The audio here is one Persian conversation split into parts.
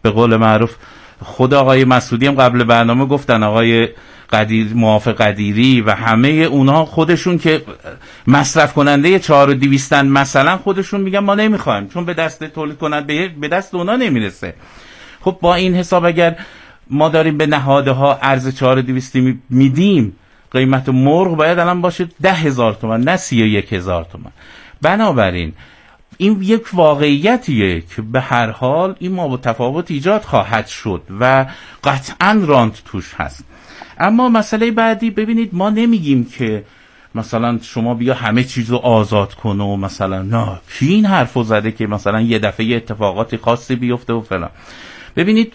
به قول معروف خود آقای مسعودی هم قبل برنامه گفتن، آقای موافق قدیری و همه اونها خودشون که مصرف کننده 4200 مثلا خودشون میگن ما نمیخوایم، چون به دست تولید کننده به دست اونا نمیرسه. خب با این حساب اگر ما داریم به نهاده ها ارز 4200 میدیم، قیمت مرغ باید الان باشه 10,000 تومان نه 31,000 تومان. بنابراین این یک واقعیتیه که به هر حال این ما با تفاوت ایجاد خواهد شد و قطعاً رانت توش هست. اما مسئله بعدی، ببینید ما نمیگیم که مثلا شما بیا همه چیزو آزاد کن و مثلا نه، کی این حرفو زده که مثلا یه دفعه اتفاقات خاصی بیفته و فلان. ببینید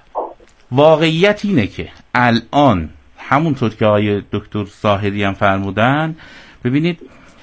واقعیت اینه که الان همونطور که آقای دکتر ظاهری هم فرمودن، ببینید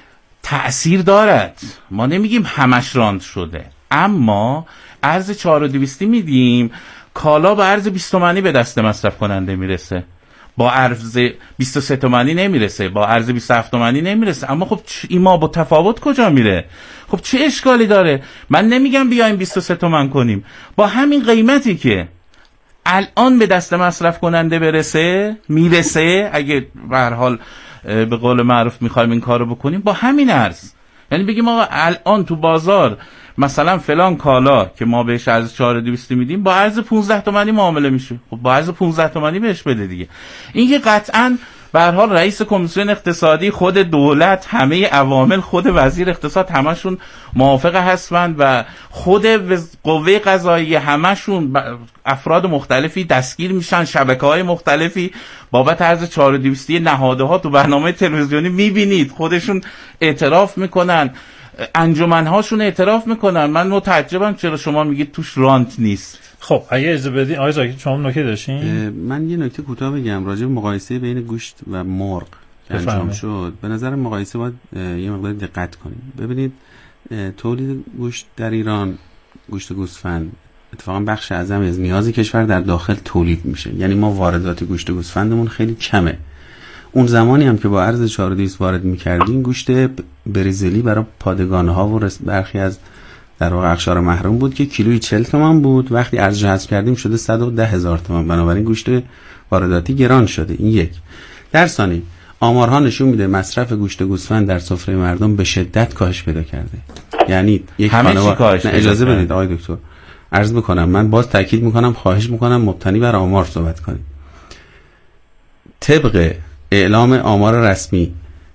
تأثیر دارد. ما نمیگیم همش راند شده، اما ارز 4200 میدیم، کالا با ارز 20 تومانی به دست مصرف کننده میرسه، با ارز 23 تومانی نمیرسه، با ارز 27 تومانی نمیرسه. اما خب این ما با تفاوت کجا میره؟ خب چه اشکالی داره؟ من نمیگم بیایم 23 تومن کنیم، با همین قیمتی که الان به دست مصرف کننده برسه میرسه، اگه به هر حال به قول معروف میخوایم این کارو بکنیم با همین ارز، یعنی بگیم آقا الان تو بازار مثلا فلان کالا که ما بهش ارز 4200 میدیم با ارز 15 تومانی معامله میشه، خب با ارز 15 تومانی بهش بده دیگه. این که قطعاً به هر حال رئیس کمیسیون اقتصادی، خود دولت، همه عوامل، خود وزیر اقتصاد همشون موافق هستند و خود قوه قضاییه همشون افراد مختلفی دستگیر میشن، شبکه‌های مختلفی بابت ارز 4200 نهاده ها تو برنامه تلویزیونی میبینید خودشون اعتراف میکنن، انجمن‌هاشون اعتراف میکنن. من متعجبم چرا شما میگید توش رانت نیست. خب اگه اجازه بدین آقای زاهدی شما نکته داشتین؟ من یه نکته کوتاه بگم راجع به مقایسه بین گوشت و مرغ که انجام شد. به نظر مقایسه باید یه مقدار دقت کنیم. ببینید تولید گوشت در ایران، گوشت گوسفند اتفاقا بخش اعظمی از نیاز کشور در داخل تولید میشه، یعنی ما واردات گوشت گوسفندمون خیلی کمه. اون زمانی هم که با ارز 4200 وارد می‌کردیم گوشت برزیلی برای پادگانه ها و برخی از در واقع اقشار محروم بود که کیلویی 40 تومان بود، وقتی ارزش حذف کردیم شده 110,000 تومان. بنابراین گوشت وارداتی گران شده. این یک. در ثانی آمارها نشون میده مصرف گوشت گوسفند در سفره مردم به شدت کاهش پیدا کرده. یعنی یک خانواده، اجازه بدید آقای دکتر عرض بکنم، من باز تاکید میکنم، خواهش میکنم مبتنی بر آمار صحبت کنید. طبق اعلام آمار رسمی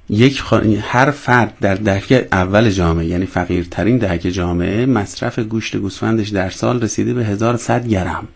هر فرد در دهه اول جامعه، یعنی فقیرترین دهه جامعه، مصرف گوشت گوسفندش در سال رسیده به 1100 گرم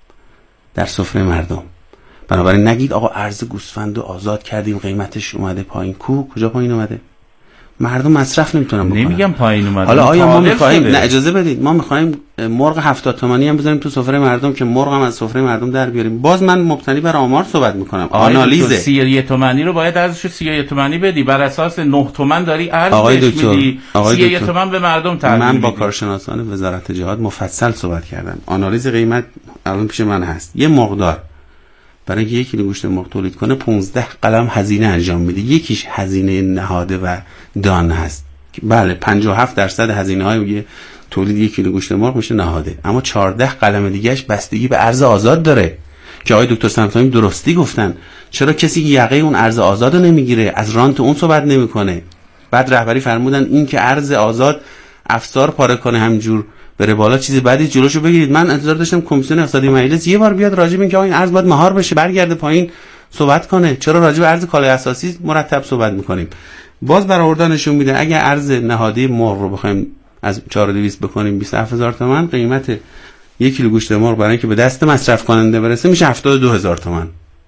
در سفره مردم. بنابراین نگید آقا ارز گوسفند رو آزاد کردیم قیمتش اومده پایین. کجا پایین اومده؟ مردم مصرف نمیتونن بکنن. نمیگم پایین اومده. حالا آیا ما میخوایم، نه اجازه بدید، ما میخوایم مرغ 70 تومانی هم بذاریم تو سفره مردم که مرغ هم از سفره مردم در بیاریم؟ باز من مبتنی بر آمار صحبت میکنم. آنالیز 31 تومانی رو باید ارزش 31 تومانی بدی، بر اساس 9 تومن داری ارزش میدی، 31 تومن به مردم تحویل میدی. من با کارشناسان وزارت جهاد مفصل صحبت کردم. آنالیز قیمت الان پیش من هست. یه مرغدار برای اینکه 1 کیلو گوشت مرغ تولید کنه 15 قلم هزینه انجام میده. یکیش هزینه نهاده و دان هست. بله 57% هزینه‌های تولید 1 کیلو گوشت مرغ میشه نهاده، اما 14 قلم دیگهش بستگی به ارز آزاد داره که آقای دکتر سمسامی درستی گفتن. چرا کسی یقه اون ارز آزاد رو نمیگیره، از رانت اون صحبت نمیکنه؟ بعد رهبری فرمودن این که ارز آزاد افسار پاره کنه همینجور بره بالا چیزی بعدی جلوشو بگیرید. من انتظار داشتم کمیسیون اقتصادی مجلس یه بار بیاد راجع به اینکه این ارز باید مهار بشه برگرده پایین صحبت کنه. چرا راجع به ارز کالای اساسی مرتب صحبت میکنیم؟ باز برآوردن نشون میده اگه ارز نهادی مرغ رو بخوایم از 4200 بکنیم 27000 تومان، قیمت 1 کیلو گوشت مرغ برای اینکه به دست مصرف کننده برسه میشه 72000 تومان.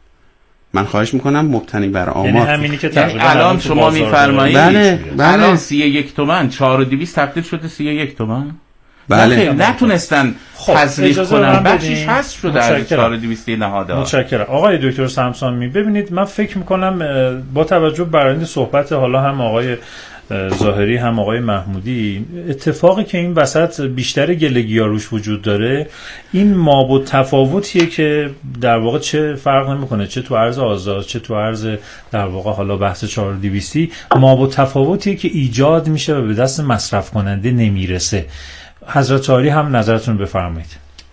من خواهش میکنم مبتنی بر آمار، یعنی همینی که تقریبا الان شما میفرمایید بله الان 31 تومان 4200 تبدیل شده 31 تومان. بله نتونستن تزریق کنن، بخشش هست شده از 4200 نهاده. متشکرم آقای دکتر سمسامی. ببینید من فکر میکنم با توجه بر این صحبت حالا هم آقای ظاهری هم آقای محمودی، اتفاقی که این وسط بیشتر گلگی‌ها روش وجود داره این ما و تفاوتیه که در واقع چه فرق نمیکنه چه تو ارز آزاد چه تو ارز در واقع حالا بحث 4200 ما و تفاوتیه که ایجاد میشه و به دست مصرف کننده نمیرسه. حضرت عالی هم نظرتون بفرمایید.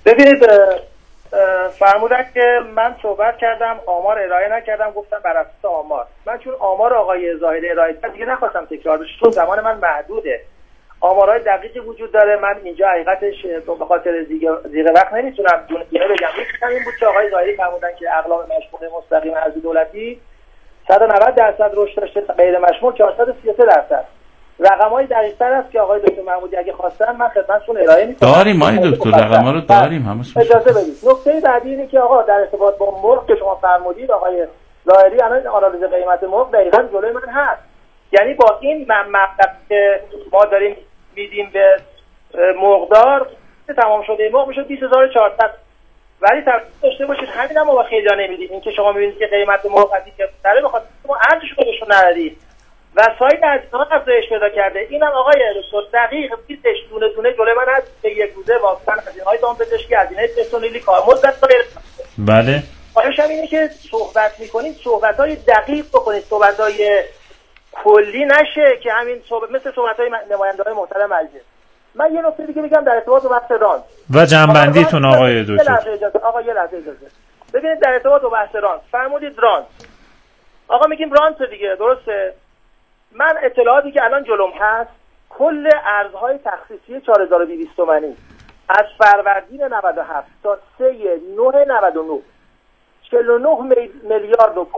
ببینید فرمودن که من صحبت کردم آمار ارائه نکردم، گفتم بر اساس آمار. من چون آمار آقای ظاهری ارائه کردم دیگه نخواستم تکرار بشه، چون زمان من محدوده، آمارهای دقیقی وجود داره، من اینجا حقیقتش به خاطر دیگه وقت نمیتونم دونه بگم. این بود که آقای ظاهری فرمودن که اقلام مشمول مستقیم ارز دولتی 190% رشد داشته، غیر مشمول 433%. رقم‌های دقیق‌تر است که آقای دکتر محمودی اگه خواستن من خدمتتون ارائه می‌کنم. داریم ما این دکتر رقم‌ها رو داریم همش. اجازه بدید. نکته بعدی اینه که آقا در ارتباط با مرغ که شما فرمودید آقای ظاهری الان آنالیز قیمت مرغ دقیقاً جلوی من هست. یعنی با این مبلغ که ما داریم میدیم به مرغدار تمام شده مرغ میشه 20400. ولی توجه داشته باشید همین هم ما خیلی نمیدیم. این که شما می‌بینید که قیمت مرغ از اینکه داره بخاطر ما ارزش خودشون ندارید. وسایل از اینا افزایش پیدا کرده. اینم آقای دکتر دقیق بیتش دونه دونه جلوی من هست که یک روزه واقعا هزینه‌های دام پزشکی، هزینه پرسنلی، کارمزد غیره. بله. خواهشم اینه که صحبت می‌کنید صحبت‌های دقیق بکنید، صحبت‌های کلی نشه که همین مثل صحبت‌های نماینده‌های محترم مجلس. من یه نکته دیگه بگم در ارتباط با بحث رانت و جنبندیتون آقای دکتر. آقا یه لحظه اجازه. ببینید در ارتباط با بحث رانت فرمودید رانت. آقا میگیم رانت دیگه، درسته؟ من اطلاعاتی که الان جلوم هست کل ارزهای تخصیصی 4200 تومانی از فروردین 97 تا 3/9/99 49 میلیارد و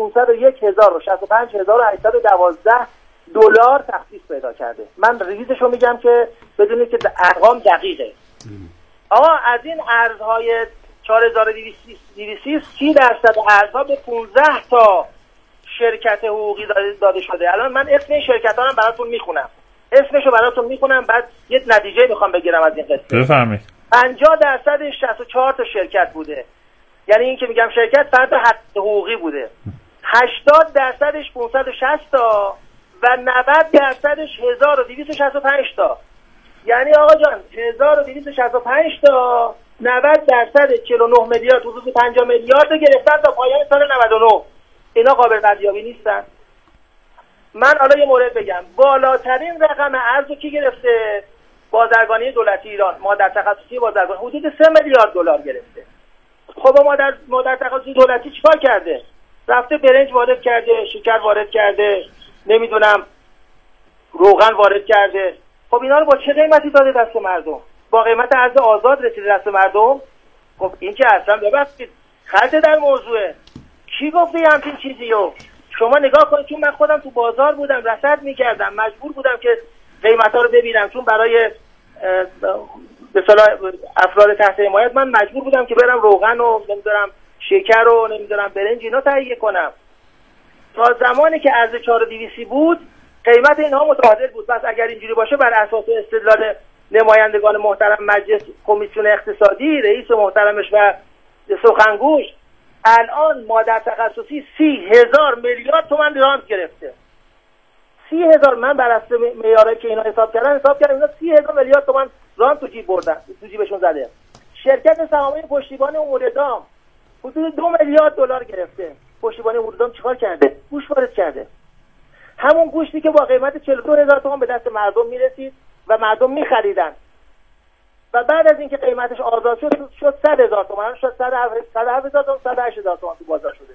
501,065,812 دلار تخصیص پیدا کرده. من ریزشو میگم که بدونید که ارقام دقیقه. آقا از این ارزهای 4200 30% ارزها به 15 تا شرکت حقوقی داده شده. الان من اسم این شرکت‌ها رو براتون میخونم. اسمشو براتون میخونم بعد یه نتیجه میخوام بگیرم از این قصه. بفرمایید. 50% 64 تا شرکت بوده. یعنی این که میگم شرکت فرد حق حقوقی بوده. 80% 560 تا و 90% 1265 تا. یعنی آقا جان 1265 تا 90% 49 میلیارد حدود 50 میلیارد گرفتن تا پایان سال 99. اینا قابل ردیابی نیستن. من حالا یه مورد بگم، بالاترین رقم ارزو کی گرفته؟ بازرگانی دولتی ایران، مادر تخصصی بازرگانی حدود 3 میلیارد دلار گرفته. خب مادر تخصصی دولتی چیکار کرده؟ رفته برنج وارد کرده، شکر وارد کرده، نمیدونم روغن وارد کرده. خب اینا رو با چه قیمتی داده دست مردم؟ با قیمت ارز آزاد رسیده دست مردم؟ خب این که اصلا ببخشید خرج در موضوعه. کی گفته همچین چیزیو؟ شما نگاه کنید، چون من خودم تو بازار بودم، رصد میکردم، مجبور بودم که قیمتا رو ببینم، چون برای به اصطلاح افراد تحت حمایت من مجبور بودم که برم روغن و نمیدونم شکر و نمیدونم برنج اینا تهیه کنم. تا زمانی که ارز 4200 بود قیمت اینها متعادل بود. پس اگر اینجوری باشه بر اساس استدلال نمایندگان محترم مجلس کمیسیون اقتصادی، رئیس محترمش و سخنگوش، الان مادر تخصصی 30,000 میلیارد تومان رانت گرفته. 30,000 من بر اساس معیارایی که اینا حساب کردم اینا 30,000 میلیارد تومان رانت تو جیب بردن، تو جیبشون زده. شرکت سهامی پشتیبانی امور دام حدود 2 میلیارد دلار گرفته. پشتیبانی امور دام چیکار کرده؟ گوشت وارد کرده. همون گوشتی که با قیمت 42,000 تومان به دست مردم میرسید و مردم میخریدن و بعد از اینکه قیمتش آزاد شد 100,000 تومان شد، 107,000 تومان، 108,000 تومان تو بازار شده.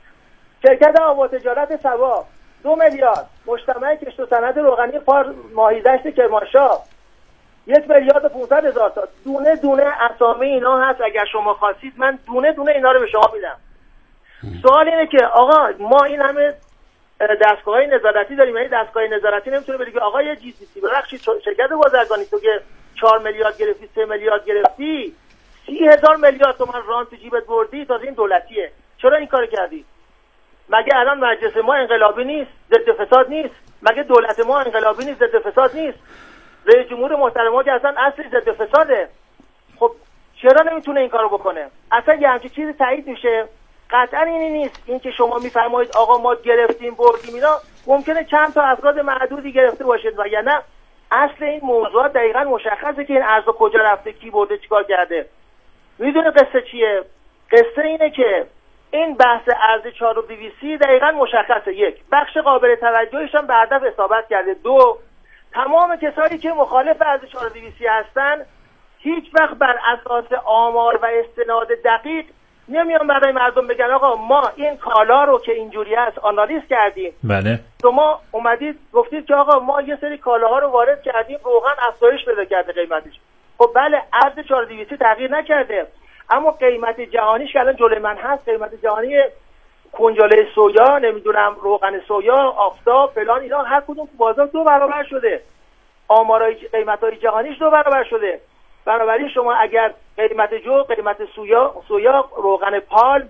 شرکت آب و تجارت سوا 2 میلیارد، مجتمع کشت و صنعت روغنی ماهیدشت کرمانشاه 1,500,000 تا. دونه دونه اسامی اینا هست، اگر شما خواستید من دونه دونه اینا رو به شما میدم. سوال اینه که آقا ما این همه دستگاه‌های نظارتی داریم، یعنی دستگاه نظارتی نمیتونه بگه آقا یه جی سی سی ببخشید شرکت بازرگانی تو که 4 میلیارد گرفتی، 3 میلیارد گرفتی، 30,000 میلیارد تومان رانت تو جیبت بردی، تازه این دولتیه، چرا این کارو کردی؟ مگه الان مجلس ما انقلابی نیست، ضد فساد نیست؟ مگه دولت ما انقلابی نیست، ضد فساد نیست؟ رئیس جمهور محترم ما که اصلا اصلی ضد فساده. خب چرا نمیتونه این کارو بکنه؟ اصلا یه همچین چیزی تایید میشه؟ قطعا اینی نیست. این که شما میفرمایید آقا ما گرفتیم بردیم، اینا ممکنه چند تا افراد معدودی گرفته باشید و یا نه اصل این موضوع دقیقاً مشخصه که این ارز کجا رفته، کی برده، چیکار کرده. میدونه قصه چیه؟ قصه اینه که این بحث ارز 4200 دقیقاً مشخصه. یک، بخش قابل توجهش هم به هدف اصابت کرده. دو، تمام کسایی که مخالف ارز 4200 هستن هیچ وقت بر اساس آمار و استناد دقیق نمیان برای مردم بگن آقا ما این کالا رو که اینجوری است آنالیز کردیم. بله. شما اومدید گفتید که آقا ما یه سری کالاها رو وارد کردیم روغن افزایش پیدا کرده قیمتش. خب بله ارز 4200 تغییر نکرده، اما قیمت جهانیش که الان جلوی من هست، قیمت جهانی کنجاله سویا، نمیدونم روغن سویا، آفتاب فلان، اینا هر کدوم تو بازار 2 برابر شده. آمارای قیمت‌های جهانیش 2 برابر شده. بنابراین شما اگر قیمت جو، قیمت سویا، روغن پال،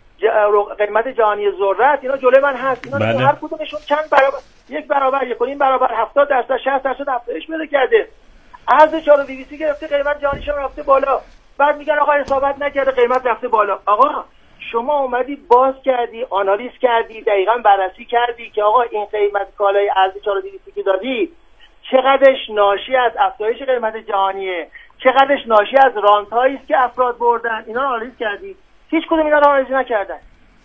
قیمت جهانی ذرت، اینا جلوی من هست، اینا بله. هر کدومشون چند برابر، 1 برابر، 1.5 برابر، 70%، 60% افزایش پیدا کرده. ارز 4200 گرفته، قیمت جهانیش هم رفته بالا. بعد میگن آقا حسابت نکرده، قیمت رفته بالا. آقا شما اومدی باز کردی، آنالیز کردی، دقیقاً بررسی کردی که آقا این قیمت کالای ارز 4200 که دادی چقدرش ناشی از افزایش قیمت جهانیه، چقدرش ناشی از رانت‌هایی است که افراد بردن، اینا رو آنالیز کردی؟ هیچ کدوم اینا رو آنالیز نکردن.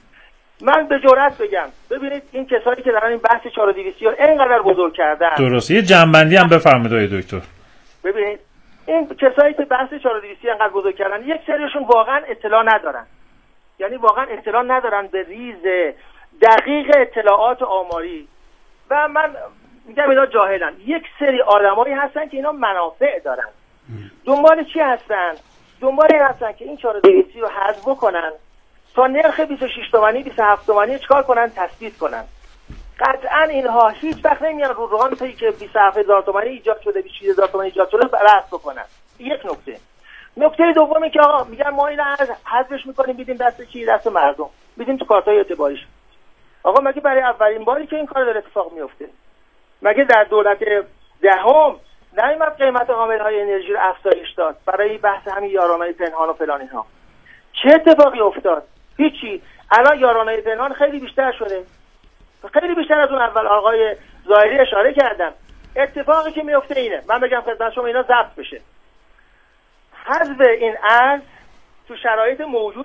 من به جرئت بگم ببینید این کسایی که دارن این بحث 4200 رو اینقدر بزرگ کردن، درسته. یه جنبندی هم بفرمایید آقای دکتر. ببینید این کسایی که بحث 4200 اینقدر بزرگ کردن، یک سریشون واقعا اطلاع ندارن، یعنی واقعا اطلاع ندارن به ریز دقیق اطلاعات آماری، و من میگم اینا جاهلن. یک سری آدمایی هستن که اینا منافع دارن. دنبال چی هستن؟ دنبال این هستن که این 4200 رو حذف بکنن تا نرخ 26 تومانی 27 تومانی چیکار کنن؟ تثبیت کنن. قطعا اینها هیچ وقت نمیان رو رانتی که 27000 تومانی ایجاد شده، 26000 تومانی ایجاد شده رفع بکنن. یک نکته. نکته دومی که آقا میگن ما اینا حذفش میکنیم میدیم دست کی؟ دست مردم، میدیم تو کارتای اعتباریش. آقا مگه برای اولین باری که این کار داره اتفاق میفته؟ مگه در دولت دهم نمیاد قیمت حاملهای انرژی رو افزایش داد برای بحث همین یارانه‌های پنهان و فلان اینها؟ چه اتفاقی افتاد؟ هیچی. الان یارانه‌های پنهان خیلی بیشتر شده، خیلی بیشتر از اون اول. آقای ظاهری اشاره کردن. اتفاقی که میفته اینه، من بگم خدمت شما اینا ضبط بشه. حذف این ارز تو شرایط موجود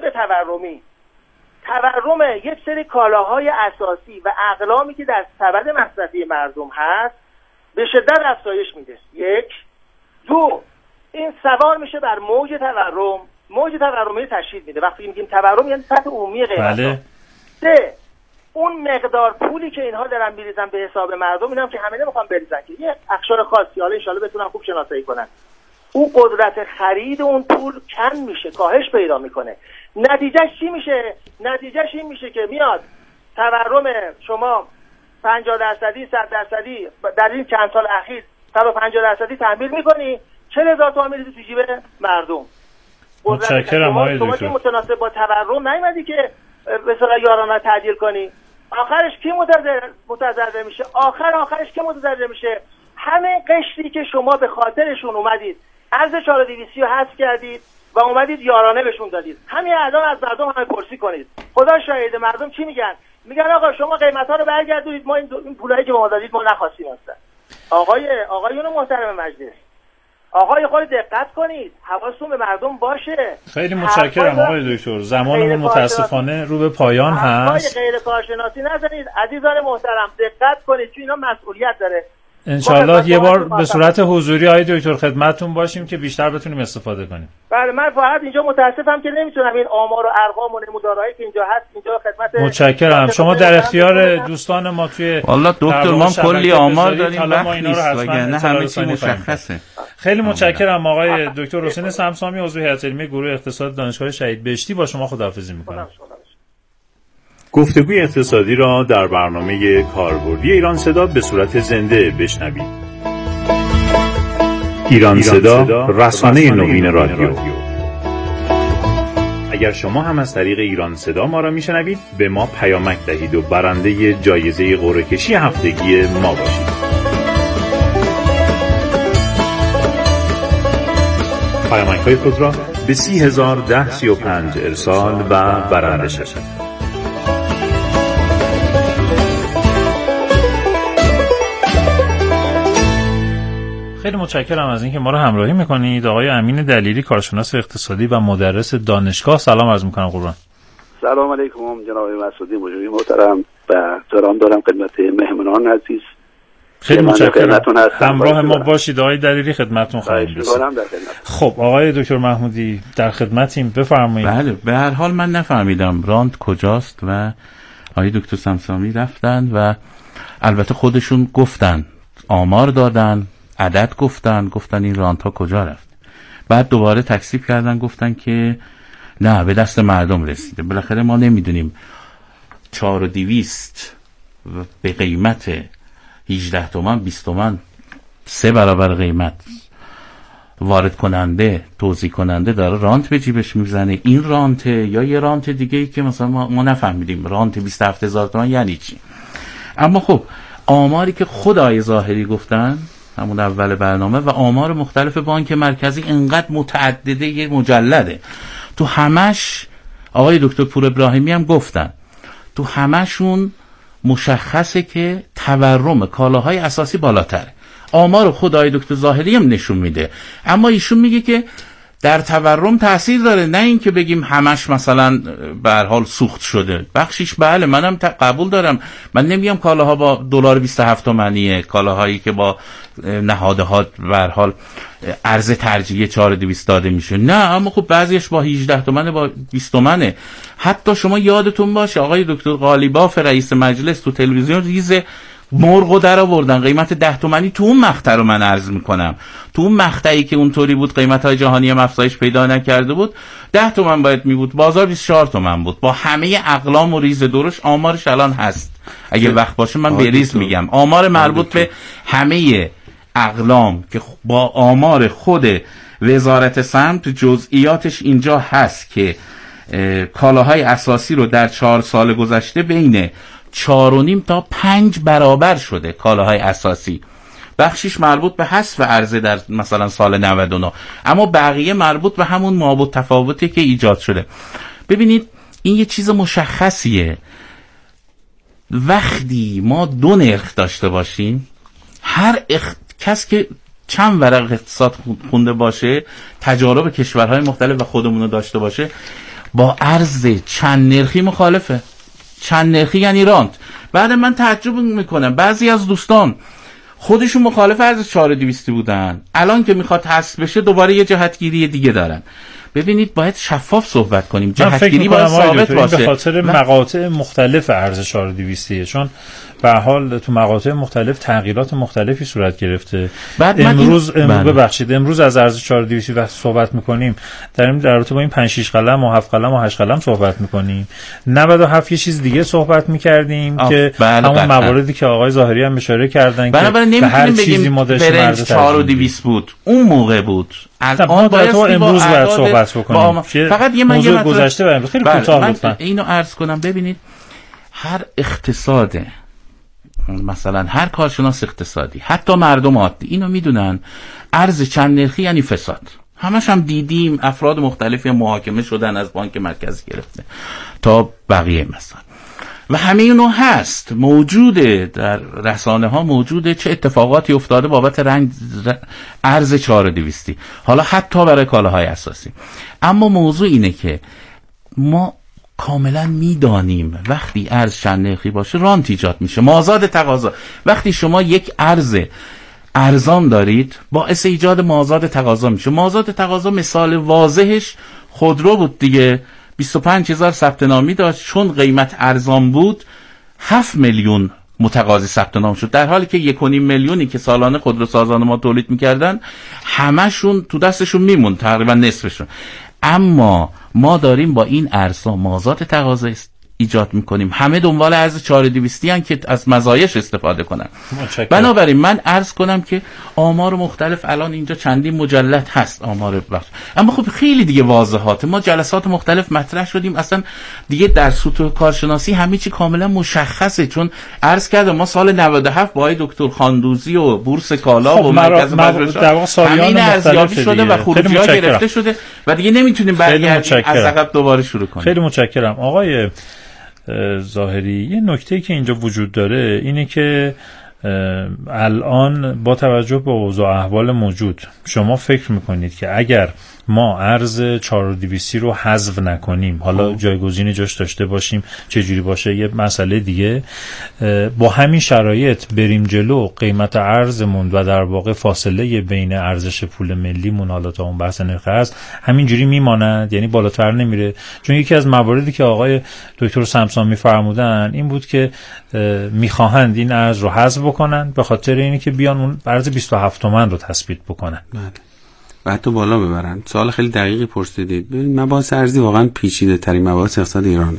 تورم یک سری کالاهای اساسی و اقلامی که در سبد مصرفی مردم هست به شدت افزایش میده. 1 2 این سوار میشه بر موج تورمی تشدید میده. وقتی میگیم تورم یعنی سطح عمومی قیمت. بله. 3 اون مقدار پولی که اینها دارن میریزن به حساب مردم، اینم که همه نمیخوان بریزن که یه اقشار خاصی، حالا ان شاءالله بتونن خوب شناسایی کنن، اون قدرت خرید اون پول کم میشه، کاهش پیدا میکنه. نتیجهش چی میشه؟ نتیجهش این میشه که میاد تورم شما 50%، 100% در این چند سال اخیر 150% تحمیل میکنی، 40,000 تومان میریزی تو جیب مردم. متشکرم آقای دکتر. شما متناسب با تورم نیومدی که به اصطلاح یارانه تعدیل کنی. آخرش کی متضرر میشه؟ آخرش کی متضرر میشه؟ همه قشری که شما به خاطرشون اومدید ارز 4200 رو حذف کردید و اومدید یارانه بهشون دادید. همین الان از مردم همه پرسی کنید. خدا شاهد مردم چی میگن؟ میگن آقا شما قیمتا رو برگردونید، ما این پولایی که به ما دادید ما نخواستیم اصلا. آقایون محترم مجلس، آقای خود دقت کنید، حواستون به مردم باشه. خیلی متشکرم آقای دکتر. زمانمون متاسفانه رو به پایان هست. غیر کارشناسی نزنید عزیزان محترم، دقت کنید چون اینا مسئولیت داره. انشالله یه بار به صورت حضوری آقای دکتر خدمتتون باشیم که بیشتر بتونیم استفاده کنیم. بله من فقط اینجا متاسفم که نمیتونم این آمار و ارقام و نمودارهایی که اینجا هست اینجا خدمت. متشکرم. شما در اختیار دوستان ما توی والله دکتر ما کلی آمار داریم وقت نیست وگرنه همه چی مشخصه. خیلی متشکرم آقای دکتر حسین سمسامی، عضو هیئت علمی گروه اقتصاد دانشگاه شهید بهشتی. با شما خداحافظی می‌کنم. گفتگوی اقتصادی را در برنامه کاربردی ایران صدا به صورت زنده بشنوید. ایران صدا، رسانه نوین رادیو. اگر شما هم از طریق ایران صدا ما را میشنوید به ما پیامک دهید و برنده جایزه قرعه کشی هفتگی ما باشید. پیامک‌های خود را به 301035 ارسال و برنده شوید. خیلی متشکرم از اینکه ما رو همراهی میکنید. آقای امین دلیری، کارشناس اقتصادی و مدرس دانشگاه، سلام عرض میکنم. قربان. سلام علیکم جناب مسعودی مجری محترم و سلام دارم خدمت مهمانان عزیز خیلی متشکرم. همراه ما باشید آقای دلیری، خدمتتون خواهیم رسید. خب آقای دکتر محمودی در خدمتیم، بفرمایید. بله، به هر حال من نفهمیدم رانت کجاست و آقای دکتر سمسامی رفتن و البته خودشون گفتن، آمار دادن، عدد گفتن این رانت ها کجا رفت. بعد دوباره تکذیب کردن، گفتن که نه به دست مردم رسیده. بالاخره ما نمیدونیم 4200 به قیمت 18 تومن 20 تومن 3 برابر قیمت وارد کننده توزیع کننده داره رانت به جیبش میزنه. این رانته یا یه رانت دیگه ای که مثلا ما نفهمیدیم رانت 27000 تومن یعنی چی. اما خب آماری که خود آقای ظاهری گفتن همون اول برنامه و آمار مختلف بانک مرکزی انقدر متعدده، یه مجلده، تو همش آقای دکتر پور ابراهیمی هم گفتن، تو همشون مشخصه که تورم کالاهای اساسی بالاتره. آمار خود آقای دکتر ظاهری هم نشون میده، اما ایشون میگه که در تورم تاثیر داره، نه این که بگیم همش مثلا به هر حال سوخت شده. بخشیش بله، منم قبول دارم، من نمیگم کالاها با دلار 27 تومانیه، کالاهایی که با نهادها به هر حال ارز ترجیحی 4200 داده میشه، نه، اما خب بعضیش با 18 تومنه، با 20 تومنه. حتی شما یادتون باشه آقای دکتر قالیباف رئیس مجلس تو تلویزیون ریز مرغو در آوردن، قیمت 10 تومانی تو اون مقطع رو من عرض میکنم، تو اون مقطعی که اونطوری بود قیمت‌های جهانی هم افزایش پیدا نکرده بود 10 تومن باید می بود، بازار 24 تومن بود، با همه اقلام و ریز درش. آمارش الان هست، اگه وقت باشه من بریز میگم، آمار مربوط به همه اقلام که با آمار خود وزارت سمت جزئیاتش اینجا هست که کالاهای اساسی رو در 4 سال گذشته بین 4.5 تا 5 برابر شده کالاهای اساسی. بخشیش مربوط به حذف عرضه در مثلا سال 99، اما بقیه مربوط به همون مابعد تفاوتی که ایجاد شده. ببینید این یه چیز مشخصیه، وقتی ما 2 نرخ داشته باشیم، هر کس که چند ورق اقتصاد خونده باشه، تجارب کشورهای مختلف و خودمون داشته باشه، با ارز چند نرخی مخالفه. چند نرخی یعنی رانت. بعد من تعجب میکنم بعضی از دوستان خودشون مخالف ارز 4200 بودن، الان که میخواد حذف بشه دوباره یه جهتگیری دیگه دارن. ببینید باید شفاف صحبت کنیم، جهتگیری باید ثابت باشه. به خاطر مقاطع مختلف ارز 4200 چون به هر حال تو مقاطع مختلف تغییرات مختلفی صورت گرفته. امروز ببخشید امروز از ارز 4200 وقت صحبت میکنیم، در رابطه با این 5 6 قلم و 7 قلم و 8 قلم صحبت میکنیم. 97 یه چیز دیگه صحبت میکردیم که همون مواردی که آقای ظاهری هم اشاره کردن که به هر چیزی ما داشتیم ارز 4200 بود اون موقع بود. الان باید امروز باید صحبت بکنیم. فقط یه موضوع گذشته و خیلی کوتاه لطفا اینو عرض کنم. ببینید هر اقتصاد، مثلا هر کارشناس اقتصادی، حتی مردم عادی اینو میدونن، ارز چند نرخی یعنی فساد. همش هم دیدیم افراد مختلفی محاکمه شدن، از بانک مرکزی گرفته تا بقیه مثلا، و همه اینو هست موجوده در رسانه ها، موجوده چه اتفاقاتی افتاده بابت ارز 4200 حالا حتی برای کالاهای اساسی. اما موضوع اینه که ما کاملا میدانیم وقتی ارز چند نرخی باشه رانت ایجاد میشه، مازاد تقاضا. وقتی شما یک ارز ارزان دارید باعث ایجاد مازاد تقاضا میشه. مازاد تقاضا مثال واضحش خودرو بود دیگه، 25000 ثبت نامی داشت، چون قیمت ارزان بود 7 میلیون متقاضی ثبت نام شد، در حالی که 1.5 میلیونی که سالانه خودروسازان ما تولید میکردن همشون تو دستشون میموند، تقریبا نصفشون. اما ما داریم با این ارزها مازاد تقاضا ایجاد میکنیم، همه دنبال ارز 4200 ان که از مزایاش استفاده کنن. بنابراین من عرض کنم که آمار مختلف الان اینجا چندین مجلد هست آمار بخش، اما خب خیلی دیگه واضحاته. ما جلسات مختلف مطرح شدیم، اصلا دیگه در سطوح کارشناسی همه چی کاملا مشخصه. چون عرض کردم ما سال 97 با آقای دکتر خاندوزی و بورس کالا و مرکز مجلس همین ارزیابی شده و خروجی‌ها گرفته شده و دیگه نمیتونیم برگردیم از عقب دوباره شروع کنیم. خیلی متشکرم آقای ظاهری. یه نکته‌ای که اینجا وجود داره اینه که الان با توجه به اوضاع احوال موجود شما فکر میکنید که اگر ما ارز 4200 رو حذف نکنیم، حالا جایگزین جاش داشته باشیم چه جوری باشه یه مسئله دیگه، با همین شرایط بریم جلو، قیمت ارزمون و در واقع فاصله بین ارزش پول ملیمون حالا تا اون بحث نرخ ارز همینجوری میماند، یعنی بالاتر نمیره؟ چون یکی از مواردی که آقای دکتر سمسان میفرمودن این بود که میخواهند این ارز رو حذف بکنن به خاطر اینی که بیان اون ارز 27 تومن رو تثبیت بکنن و حتی بالا ببرن. سوال خیلی دقیقی پرسیدید. ببین مباحث ارزی واقعا پیچیده ترین مباحث اقتصاد ایرانه.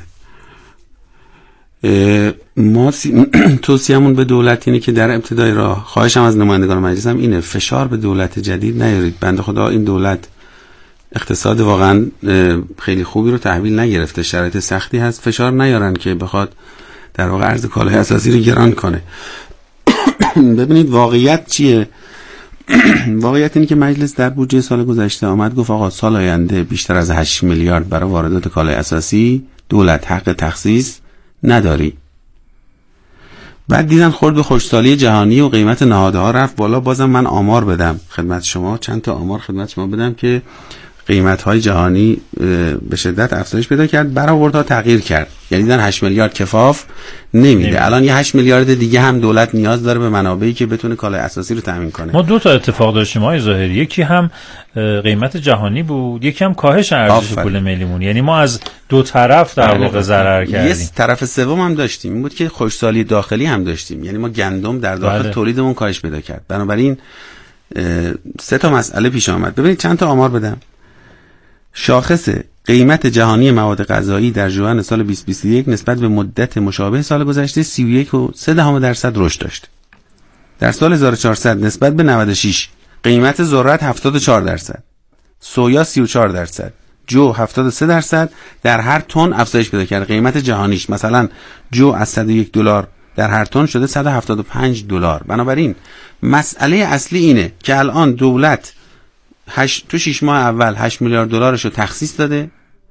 ما توصیه‌مون به دولت اینه که در ابتدای راه، خواهشم از نمایندگان مجلس هم اینه، فشار به دولت جدید نیارید. بنده خدا این دولت اقتصاد واقعا خیلی خوبی رو تحویل نگرفته، شرایط سختی هست، فشار نیارن که بخواد در واقع ارز کالای اساسی رو گران کنه. ببینید واقعیت چیه؟ واقعیت اینه که مجلس در بودجه سال گذشته آمد گفت آقا سال آینده بیشتر از 8 میلیارد برای واردات کالای اساسی دولت حق تخصیص نداری. بعد دیدن خورد به خشکسالی جهانی و قیمت نهادها رفت بالا. بازم من آمار بدم خدمت شما، چند تا آمار خدمت شما بدم که قیمت‌های جهانی به شدت افزایش پیدا کرد، برآوردها تغییر کرد. یعنی دیدن 8 میلیارد کفاف نمیده. الان یه 8 میلیارد دیگه هم دولت نیاز داره به منابعی که بتونه کالای اساسی رو تامین کنه. ما دو تا اتفاق داشتیم آقای ظاهری، یکی هم قیمت جهانی بود، یکی هم کاهش ارزش پول ملیمون. یعنی ما از دو طرف در واقع ضرر کردیم. یه طرف سوم هم داشتیم، این بود که خشکسالی داخلی هم داشتیم. یعنی ما گندم در داخل تولیدمون کاهش پیدا کرد. بنابراین سه تا مسئله پیش آمد. ببینید چند تا آمار بدم. شاخص قیمت جهانی مواد غذایی در ژوئن سال 2021 نسبت به مدت مشابه سال گذشته 31.3% رشد داشت. در سال 1400 نسبت به 96 قیمت ذرت 74%، سویا 34%، جو 73% در هر تن افزایش پیدا کرد. قیمت جهانیش مثلا جو از 101 دلار در هر تن شده 175 دلار. بنابراین مسئله اصلی اینه که الان دولت تو 6 ماه اول 8 میلیارد دلارش رو تخصیص داده.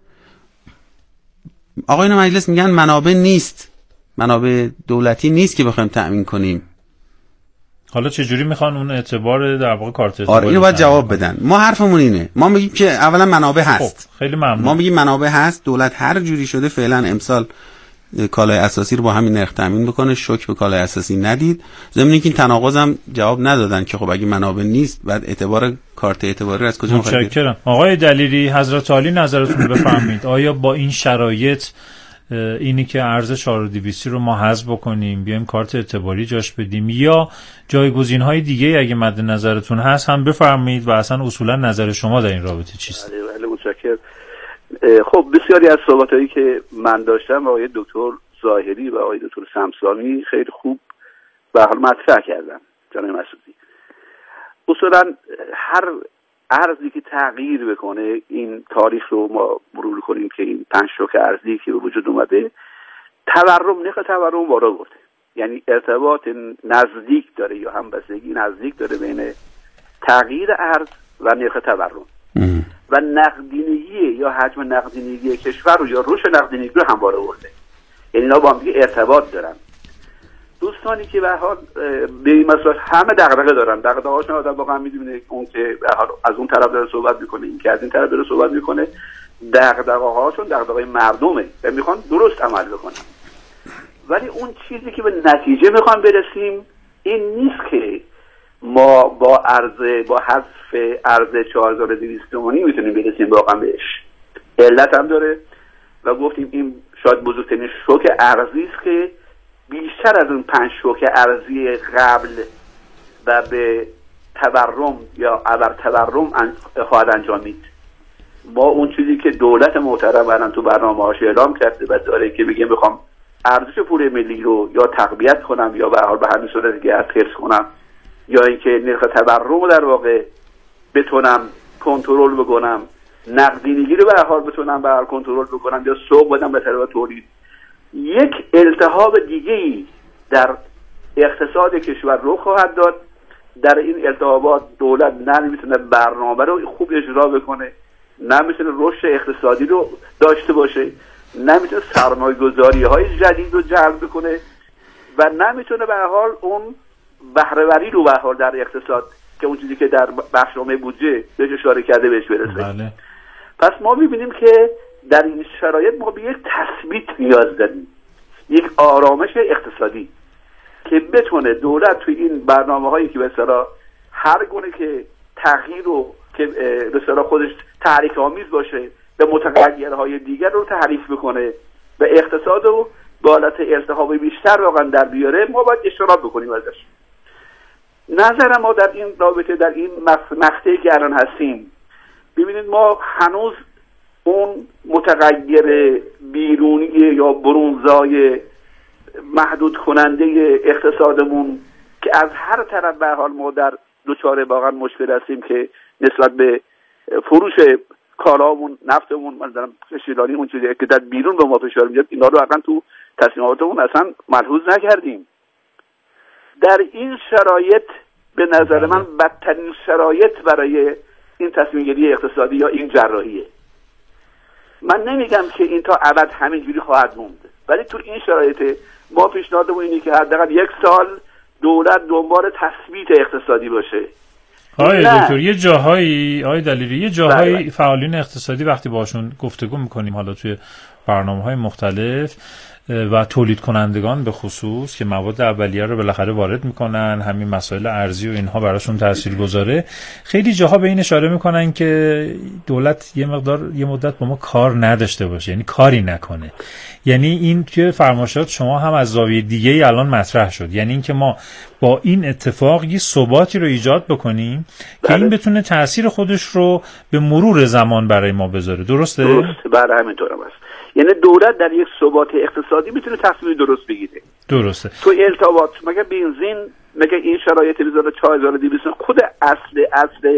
آقایون مجلس میگن منابع نیست، منابع دولتی نیست که بخوایم تأمین کنیم. حالا چه جوری میخوان اون اعتبار در واقع کارت اعتباری؟ آره اینو باید جواب بدن. ما حرفمون اینه، ما میگیم که اولا منابع هست. خب خیلی ممنون. ما میگیم منابع هست، دولت هر جوری شده فعلا امسال کالای اساسی رو با همین نرخ تامین بکنه. شوک به کالای اساسی ندید. ضمن اینکه این تناقض هم جواب ندادن که خب اگه منابع نیست بعد اعتبار کارت اعتباری رو از کجا می‌خواید؟ متشکرم. آقای دلیری حضرت عالی نظرتون بفرمایید. آیا با این شرایط اینی که ارز 4200 رو ما حذف بکنیم بیایم کارت اعتباری جاش بدیم یا جایگزین‌های دیگه اگه مد نظرتون هست هم بفرمایید و اصلا اصولا نظر شما در این رابطه چیست؟ بله متشکرم. خب بسیاری از صحبتایی که من داشتم آقای دکتر ظاهری و آقای دکتر سمسانی خیلی خوب به حال مطرح کردن. جناب مسعودی، اصولا هر ارزی که تغییر بکنه، این تاریخ رو ما مرور کنیم که این 5 شوک ارزی که به وجود اومده نرخ تورم بالا برده، یعنی ارتباط نزدیک داره یا همبستگی نزدیک داره بین تغییر ارز و نرخ تورم و نقدینگی یا حجم نقدینگی کشور رو یا رشد نقدینگی رو هم بالا برده. یعنی اینا با هم دیگه ارتباط دارن. دوستانی که به حال به این مسئله همه دغدغه دارن، دغدغه‌هاشون آدم واقعا می‌دونه اون که به حال از اون طرف داره صحبت میکنه، این که از این طرف داره صحبت میکنه، دغدغه‌هاشون دغدغه مردمه و میخوان درست عمل بکنن. ولی اون چیزی که به نتیجه میخوان برسیم این نیست که ما با حذف ارز 4200 تومانی میتونیم برسیم واقعا بهش. علت هم داره و گفتیم این شاید بزرگترین شوک ارزی است که بیشتر از اون 5 شوک ارزی قبل و به تورم یا ابر تورم خواهد انجامید. ما اون چیزی که دولت محترم الان تو برنامه‌هاش اعلام کرده و داره که بگه میخوام ارزش پول ملی رو یا تقویت کنم یا به حال به همین صورت دیگه حفظ کنم یا اینکه نرخ تورم رو در واقع بتونم کنترل بکنم، نقدینگی رو به حال بتونم به حال کنترل بکنم یا سوق بدم به طرف تولید. یک التهاب دیگه‌ای در اقتصاد کشور رو خواهد داد. در این التهابات دولت نمیتونه برنامه رو خوب اجرا بکنه، نمیتونه رشد اقتصادی رو داشته باشه، نمیتونه سرمایه‌گذاری‌های جدید رو جلب کنه و نمیتونه به هر حال اون بهره‌وری رو به هر حال در اقتصاد که اون چیزی که در بخشنامه بودجه بهش اشاره کرده بهش برسه. بله. پس ما می‌بینیم که در این شرایط ما به یک تثبیت نیاز داریم، یک آرامش اقتصادی که بتونه دولت توی این برنامه‌هایی که به اصطلاح هر گونه که تغییر رو که به اصطلاح خودش تحریک‌آمیز باشه به متغیرهای دیگر رو تحریف بکنه و اقتصاد رو به حالت التهاب بیشتر واقعا در بیاره، ما باید اجتناب بکنیم ازش. نظر ما در این رابطه، در این مقطعی که الان هستیم، ببینید ما هنوز اون متغیر بیرونی یا برونزای محدود کننده اقتصادمون که از هر طرف به حال ما در دوچاره واقعا مشکل هستیم که نسبت به فروش کالامون، نفتمون، مثلا کشیداری اون چیزی که در بیرون به ما فشار میاد، اینا رو واقعا تو تصمیماتمون اصلا ملحوظ نکردیم. در این شرایط به نظر من بدترین شرایط برای این تصمیم گیری اقتصادی یا این جراحیه. من نمیگم که این تا ابد همینجوری خواهد موند، ولی تو این شرایط ما پیشنهادمون اینه که حداقل 1 سال دولت دنبال تثبیت اقتصادی باشه. آقای دکتر یه جاهایی، آقای دلیری، یه جاهایی بله. فعالین اقتصادی وقتی باشون گفتگو میکنیم، حالا توی برنامه‌های مختلف و تولید کنندگان به خصوص که مواد اولیه رو بالاخره وارد میکنن، همین مسائل ارزی و اینها براشون تاثیرگذاره، خیلی جاها به این اشاره میکنن که دولت یه مدت با ما کار نداشته باشه، یعنی کاری نکنه. یعنی این توی فرمایشات شما هم از زاویه دیگه الان مطرح شد، یعنی اینکه ما با این اتفاق یه ثباتی رو ایجاد بکنیم که این بتونه تاثیر خودش رو به مرور زمان برای ما بذاره. درسته؟ درسته، بله همینطورم است. یعنی دولت در یک ثبات اقتصادی میتونه تصمیم درست بگیره. درسته. تو ارتباط مگه بنزین، مگه این شرایط بذاره 4200 خود اصل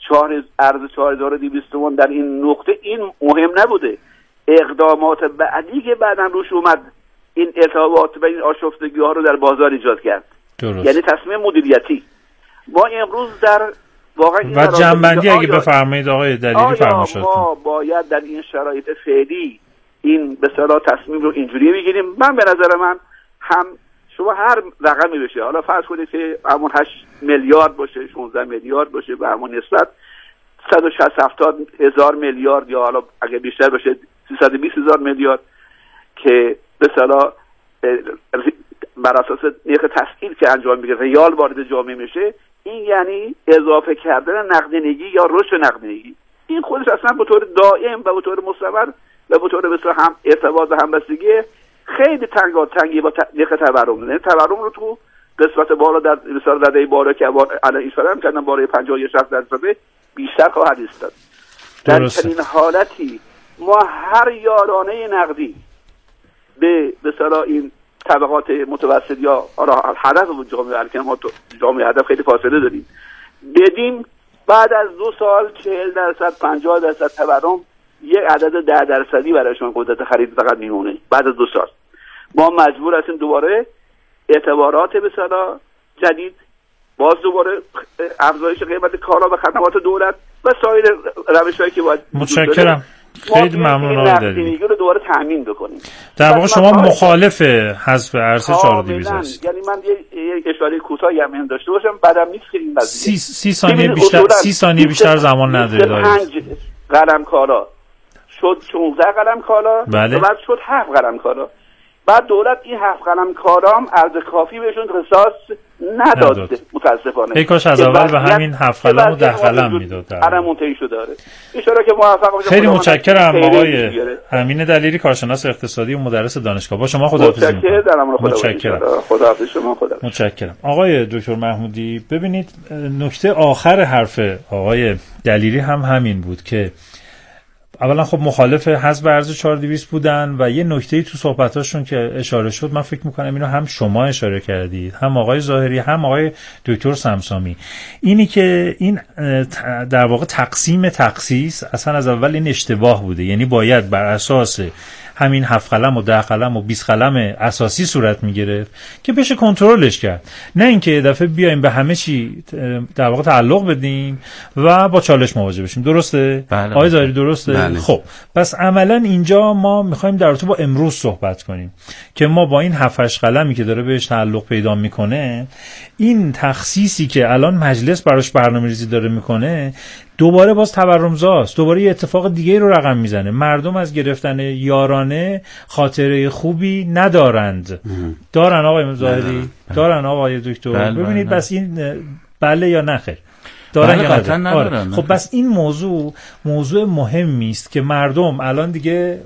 4200 تومان در این نقطه این مهم نبوده. اقدامات بعدی که بعداً روش اومد این ارتباط و این آشفتگی ها رو در بازار ایجاد کرد. درست. یعنی تصمیم مدیریتی. ما امروز در واقعا و جنبندی اگه بفرمایید آقای دلیری فرمایشات ما باید در این شرایط فعلی این به اصطلاح تصمیم رو اینجوری بگیریم. من به نظر من هم شما هر رقمی بشه، حالا فرض کنید که همون 8 میلیارد باشه، 16 میلیارد باشه، به همون نسبت 160 هزار میلیارد یا حالا اگه بیشتر باشه 320 هزار میلیارد که به اصطلاح بر اساس نرخ تسهیل که انجام میگیره ریال وارد جامعه میشه، این یعنی اضافه کردن نقدینگی یا رشد نقدینگی. این خودش اصلا به طور دائم و به طور مستمر و به طور بسیار هم ارتباط و همبستگی خیلی تنگی با نرخ تورم. یعنی تورم رو تو قسمت بالا در بسیار رده بالا که الان ایشاره هم کردن بالای 50-60% بیشتر خواهد ایستاد. در چنین حالتی ما هر یارانه نقدی به اصطلاح این طبقات متوسط یا هدف جامعه، البته ما تو جامعه هدف خیلی فاصله داریم، بدیم بعد از 2 سال 40% 50% تورم یک عدد 10% برایشون قدرت خرید فقط میمونه. بعد از 2 سال ما مجبور هستیم دوباره اعتبارات به اصطلاح جدید، باز دوباره افزایش قیمت کالا و خدمات دولت و سایر روش‌هایی که باید. متشکرم، خیلی ممنون آقای دلیری. رو دوباره تامین بکنیم. در واقع شما مخالف حذف ارز 4200 هستید. یعنی من یک اشاره کوتاهی هم داشته باشم، بعدم نیست که این قضیه 30 ثانیه بیشتر زمان ندارید. 5 قلم کالا شد 16 قلم کالا، بله. و بعد شد 7 قلم کالا. بعد دولت این 7 قلم کالام ارز کافی بهشون اختصاص نداد متاسفانه. ای کاش از اول به همین 7 قلم و 10 قلم میداد. الان منتهی شده داره. ان شاءالله که موفق باشید. خیلی متشکرم آقای امین دلیری، کارشناس اقتصادی و مدرس دانشگاه. با شما خداحافظی می‌کنم. متشکرم. خداحافظ شما. متشکرم. آقای دکتر محمودی، ببینید نکته آخر حرف آقای دلیری هم همین بود که اولا خب مخالف حذف ارز 4200 بودن و یه نکته‌ای تو صحبتاشون که اشاره شد، من فکر می‌کنم اینو هم شما اشاره کردید، هم آقای ظاهری، هم آقای دکتر سمسامی، اینی که این در واقع تقسیم تخصیص اصلا از اول این اشتباه بوده. یعنی باید بر اساس همین 7 قلم و 10 قلم و 20 قلم اساسی صورت میگرفت که بشه کنترلش کرد، نه اینکه یه دفعه بیایم به همه چی در واقع تعلق بدیم و با چالش مواجه بشیم. درسته؟ بله. آقای ظاهری درسته؟ بله. خب پس عملا اینجا ما میخوایم در رابطه با امروز صحبت کنیم که ما با این 7-8 قلمی که داره بهش تعلق پیدا میکنه، این تخصیصی که الان مجلس براش برنامه‌ریزی داره میکنه دوباره باز تورمزاست، دوباره یه اتفاق دیگه رو رقم میزنه. مردم از گرفتن یارانه خاطره خوبی ندارند. دارن آقای ظاهری؟ دارن آقای دکتر؟ بله، ببینید بله. بس این بله یا نه خیر دارن بله، یا قطعاً ندارن؟ ندارن. خب بس این موضوع مهمی است که مردم الان دیگه